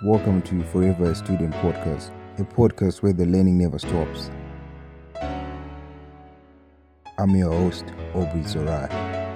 Welcome to Forever a Student podcast, a podcast where the learning never stops. I'm your host, Aubrey Zorai.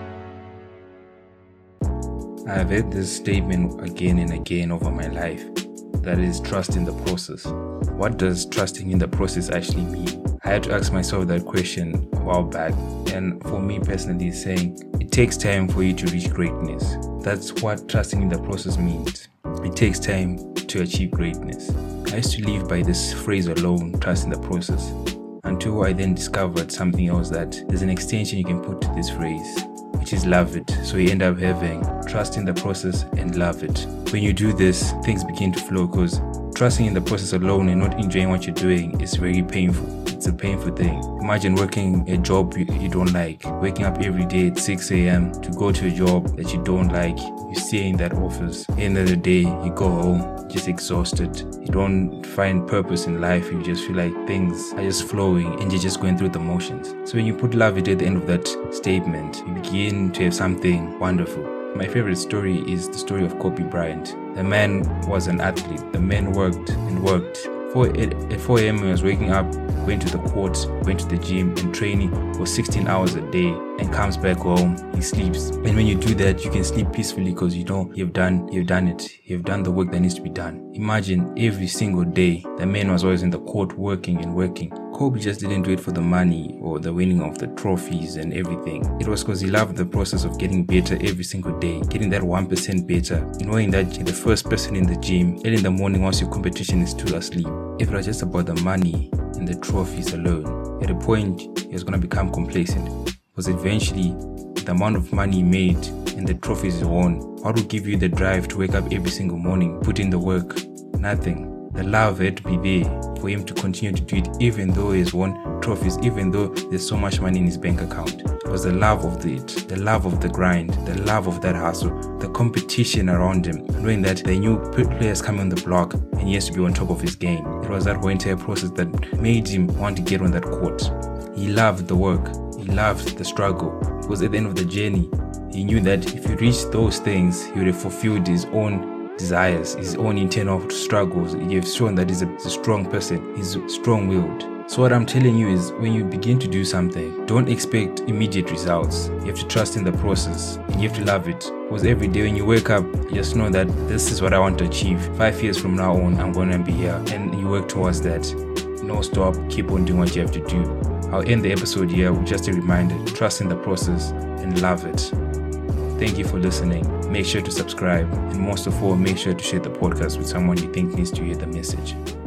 I have heard this statement again and again over my life. That is, trust in the process. What does trusting in the process actually mean? I had to ask myself that question a while back, and for me personally, saying it takes time for you to reach greatness. That's what trusting in the process means. It takes time to achieve greatness. I used to live by this phrase alone, trust in the process, until I then discovered something else, that there's an extension you can put to this phrase, which is love it. So you end up having trust in the process and love it. When you do this, things begin to flow, because trusting in the process alone and not enjoying what you're doing is very painful. It's a painful thing. Imagine working a job you don't like, waking up every day at 6 a.m. to go to a job that you don't like. You stay in that office. At the end of the day, you go home just exhausted. You don't find purpose in life. You just feel like things are just flowing and you're just going through the motions. So when you put love it at the end of that statement, you begin to have something wonderful. My favorite story is the story of Kobe Bryant. The man was an athlete. The man worked and worked. At 4 a.m. he was waking up, going to the court, going to the gym and training for 16 hours a day, and comes back home, he sleeps. And when you do that, you can sleep peacefully because you know you've done it. You've done the work that needs to be done. Imagine every single day, the man was always in the court working and working. Kobe just didn't do it for the money or the winning of the trophies and everything. It was because he loved the process of getting better every single day, getting that 1% better, knowing that you're the first person in the gym early in the morning once your competition is still asleep. If it was just about the money and the trophies alone, at a point he was going to become complacent, because eventually the amount of money he made and the trophies he won, what would give you the drive to wake up every single morning, put in the work? Nothing. The love had to be there for him to continue to do it, even though he has won trophies, even though there's so much money in his bank account. It was the love of the love of the grind, the love of that hustle, the competition around him, knowing that the new players coming on the block and he has to be on top of his game. It was that whole entire process that made him want to get on that court. He loved the work, he loved the struggle, because at the end of the journey, he knew that if he reached those things, he would have fulfilled his own desires, his own internal struggles. You've shown that he's a strong person, he's strong-willed. So what I'm telling you is, when you begin to do something, don't expect immediate results. You have to trust in the process and you have to love it. Because every day when you wake up, you just know that this is what I want to achieve. 5 years from now on, I'm going to be here, and you work towards that. No stop, keep on doing what you have to do. I'll end the episode here with just a reminder: trust in the process and love it. Thank you for listening. Make sure to subscribe, and most of all, make sure to share the podcast with someone you think needs to hear the message.